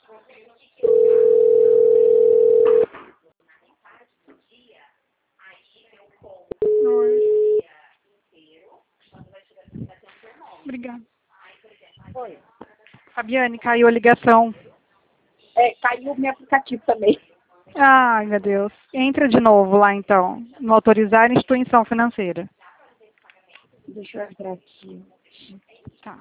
Oi. Obrigada. Oi. Fabiane, caiu a ligação. Caiu o meu aplicativo também. Ai, meu Deus. Entra de novo lá, então. No autorizar instituição financeira. Deixa eu entrar aqui. Tá.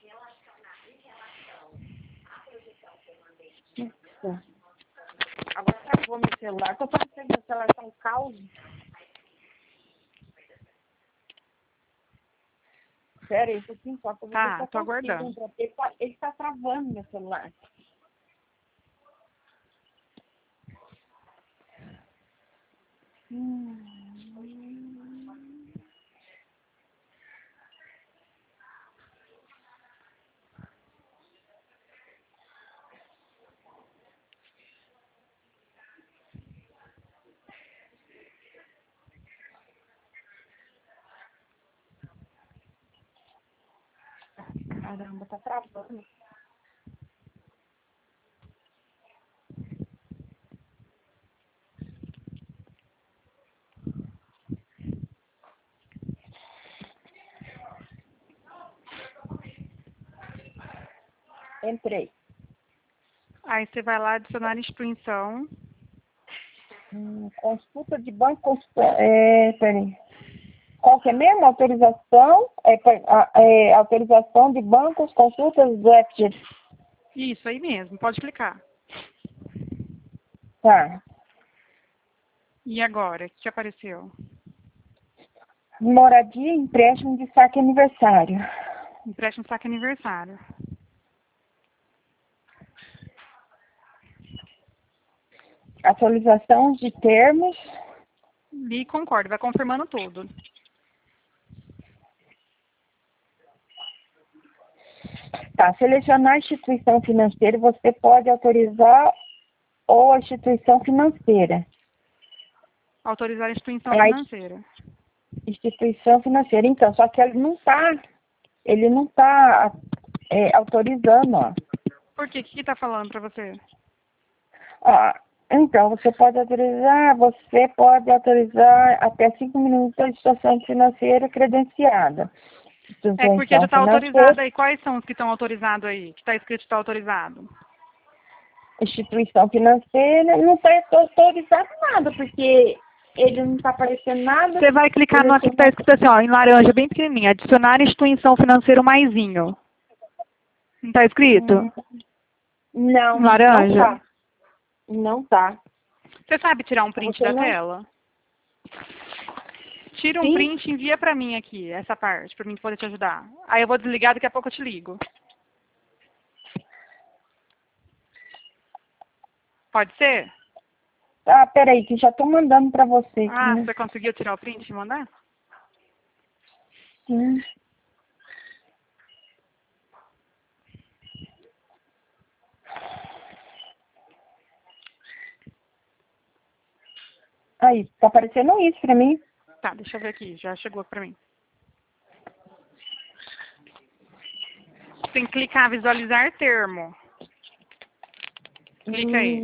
Nossa. Agora travou meu celular. Tô falando que meu celular tá um caos. Pera aí, um pouquinho só. Que eu vou Tá, ver se eu tô consigo aguardando. entrar, porque ele tá travando meu celular. Caramba, tá travando. Entrei. Aí você vai lá adicionar instituição. Consulta de banco, peraí. Qual que é mesmo? Autorização, autorização de bancos, consultas do FGC. Isso, aí mesmo. Pode clicar. Tá. E agora? O que apareceu? Moradia, empréstimo de saque aniversário. Empréstimo saque aniversário. Atualização de termos. E concordo, vai confirmando tudo. Tá, selecionar a instituição financeira, você pode autorizar ou a instituição financeira. Autorizar a instituição A financeira. instituição financeira, então, só que ele não tá autorizando, ó. Por quê? O que tá falando pra você? Ó, então, você pode autorizar até 5 minutos a instituição financeira credenciada. É porque já Instituição está financeira, autorizado aí. Quais são os que estão autorizados aí? Que está escrito que está autorizado? instituição financeira, não está autorizado nada, porque ele não está aparecendo nada. Você vai clicar no aqui que está escrito assim, ó, em laranja, bem pequenininho. Adicionar instituição financeira maisinho. Não está escrito? Não, Em não laranja? tá. Não tá. Você sabe tirar um print Você da não... tela? Tira um Sim? print e envia pra mim aqui, essa parte, pra mim poder te ajudar. Aí eu vou desligar, daqui a pouco eu te ligo. Pode ser? Ah, peraí, que já estou mandando para você aqui, Ah, né? você conseguiu tirar o print e mandar? Sim. Aí, tá aparecendo isso para mim. Tá, deixa eu ver aqui, já chegou pra mim. Tem que clicar visualizar termo. Clica aí.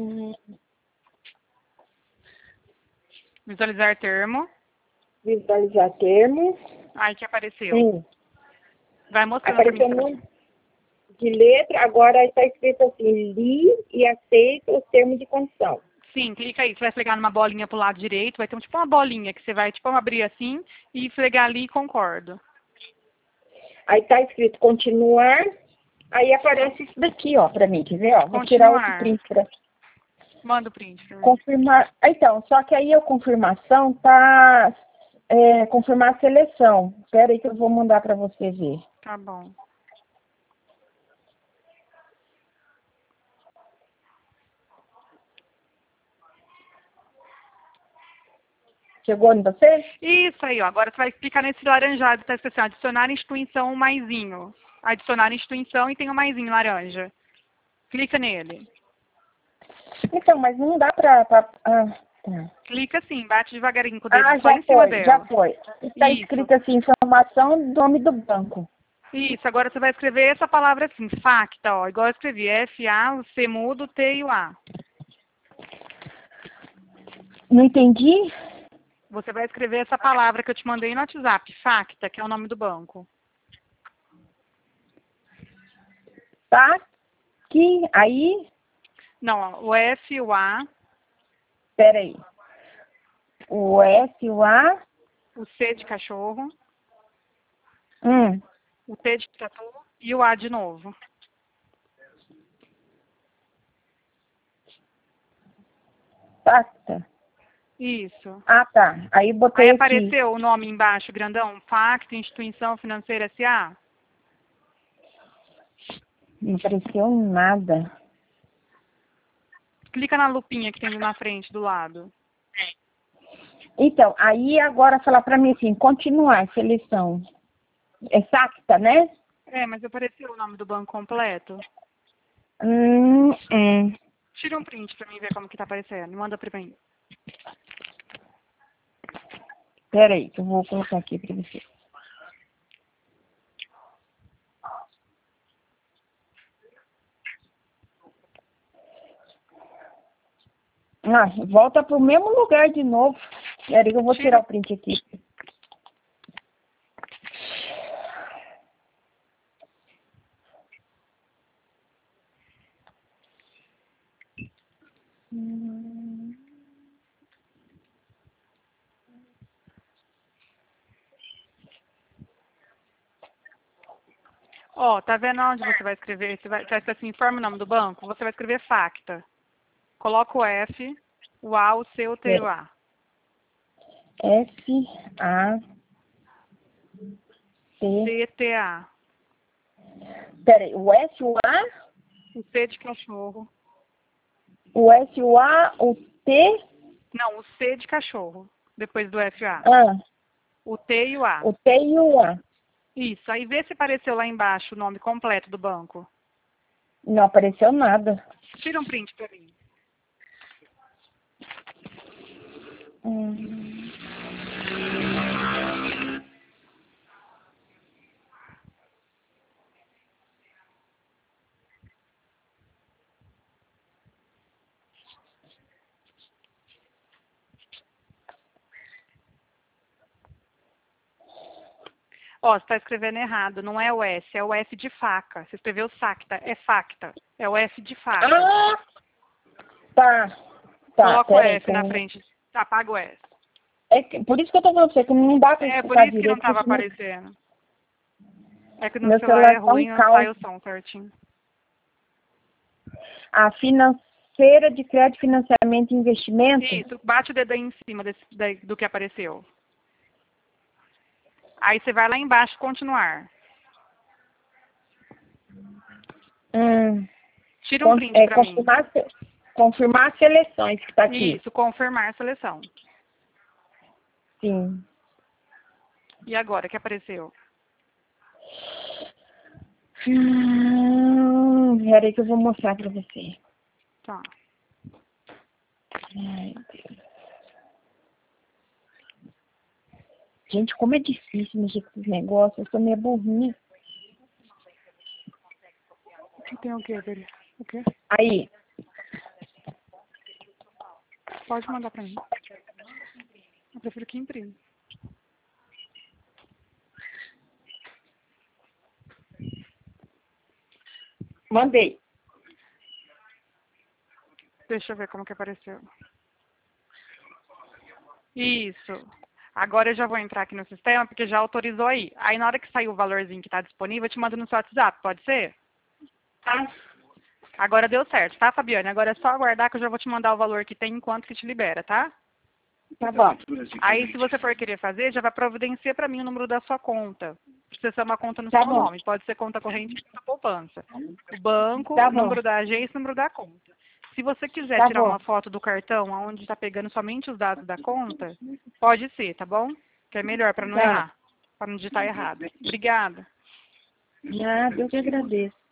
Visualizar termo. Visualizar termos. Aí que apareceu. Sim. Vai mostrando pra mim. Apareceu um monte de letra, agora está escrito assim, li e aceito os termos de condição. Sim, clica aí. Você vai flegar numa bolinha pro lado direito. Vai ter tipo uma bolinha que você vai tipo abrir assim e flegar ali e concordo. Aí está escrito continuar, aí aparece isso daqui, ó, para mim, quer ver, ó? Vou tirar outro Continuar. print para Manda o print pra mim. confirmar. Então, só que aí a confirmação tá confirmar a seleção. Espera aí que eu vou mandar para você ver. Tá bom. Chegou em você? Isso aí, ó. Agora você vai clicar nesse laranjado, tá escrito assim, adicionar instituição maisinho. Adicionar instituição e tem o maisinho laranja. Clica nele. Então, mas não dá para... tá. Clica assim, bate devagarinho com o dedo Ah, só em cima já dela. foi. Está Isso. escrito assim, informação do nome do banco. Isso, agora você vai escrever essa palavra assim, facta, ó, igual eu escrevi, F-A, o C mudo, o T e o A. Não entendi? Você vai escrever essa palavra que eu te mandei no WhatsApp, facta, que é o nome do banco. Tá? Que aí, Não, ó, o F, o A, peraí. O S, o A, o C de cachorro, hum, o T de tatu e o A de novo. facta. Isso. Ah, tá. Aí Aí botei aqui. apareceu o nome embaixo, grandão, Facta, Instituição Financeira S.A. Não apareceu nada. Clica na lupinha que tem na frente, do lado. Então, aí agora falar pra mim assim, continuar, seleção. É facta, né? É, mas apareceu o nome do banco completo. Hum. Tira um print pra mim ver como que tá aparecendo. Manda pra mim. Peraí, que eu vou colocar aqui pra você. Ah, volta pro mesmo lugar de novo. Peraí que eu vou tirar o print aqui. Ó, tá vendo onde você vai escrever? Você vai estar assim, informa o nome do banco. Você vai escrever Facta. Coloca o F, o A, o C, o T e o A. S, A, T. C, T, A. Peraí, o S, o A, O C de cachorro. o S, o A, o T. Não, o C de cachorro. Depois do F, A. Ah, O T e o A. o T e o A. Isso. Aí vê se apareceu lá embaixo o nome completo do banco. Não apareceu nada. Tira um print pra mim. Hum. Ó, você está escrevendo errado. Não é o S, é o F de faca. Você escreveu Sacta. É facta. É o F de faca. Ah! Tá. Tá, Coloca o peraí. F na frente. Apaga o S. Por isso que eu tô falando pra você, que não dá pra É, por escutar isso que não direito. estava Porque aparecendo. É que no meu celular é celular tá ruim um e não sai caos. o som certinho. A financeira de crédito, financiamento e investimento. Isso, bate o dedo aí em cima do que apareceu. Aí você vai lá embaixo, continuar. Tira um print pra mim. Confirmar as seleções que tá aqui. Isso, confirmar a seleção. Sim. E agora, que apareceu? Peraí que eu vou mostrar pra você. Tá. Ai, Deus. Gente, como é difícil mexer com esses negócios. Eu sou meio burrinha. Tem o quê, Beri? O quê? Aí. Pode mandar pra mim. Eu prefiro que imprime. Mandei. Deixa eu ver como que apareceu. Isso. Agora eu já vou entrar aqui no sistema, porque já autorizou aí. Aí na hora que sair o valorzinho que está disponível, eu te mando no seu WhatsApp, pode ser? Tá? Agora deu certo, tá, Fabiane? Agora é só aguardar que eu já vou te mandar o valor que tem enquanto que te libera, tá? Tá bom. Aí, se você for querer fazer, já vai providenciar para mim o número da sua conta. Precisa ser uma conta no Tá seu bom. nome. Pode ser conta corrente ou conta poupança. O banco, Tá o bom. número da agência e o número da conta. Se você quiser Tá tirar bom. uma foto do cartão onde está pegando somente os dados da conta, pode ser, tá bom? Que é melhor para não Tá. errar, para não digitar errado. Obrigada. Nada, eu que agradeço.